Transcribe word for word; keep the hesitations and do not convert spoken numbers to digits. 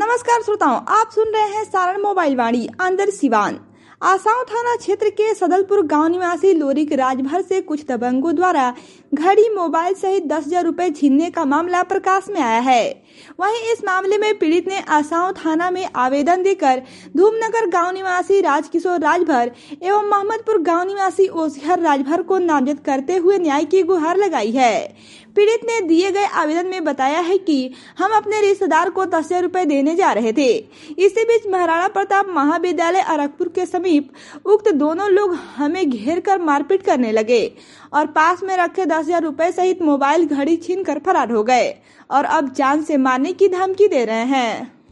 नमस्कार श्रोताओं, आप सुन रहे हैं सारण मोबाइल वाणी अंदर सिवान। आसांव थाना क्षेत्र के सदलपुर गांव निवासी लोरिक राजभर से कुछ दबंगों द्वारा घड़ी, मोबाइल सहित दस हजार रूपए छीनने का मामला प्रकाश में आया है। वहीं इस मामले में पीड़ित ने आसांव थाना में आवेदन देकर धूमनगर गांव निवासी राजकिशोर राजभर एवं मोहम्मदपुर गांव निवासी ओसिहर राजभर को नामजद करते हुए न्याय की गुहार लगाई है। पीड़ित ने दिए गए आवेदन में बताया है कि हम अपने रिश्तेदार को दस हजार रूपए देने जा रहे थे। इसी बीच महाराणा प्रताप महाविद्यालय अरगपुर के समीप उक्त दोनों लोग हमें घेर कर मारपीट करने लगे और पास में रखे दस हजार रूपए सहित मोबाइल, घड़ी छीन कर फरार हो गए और अब जान से मारने की धमकी दे रहे हैं।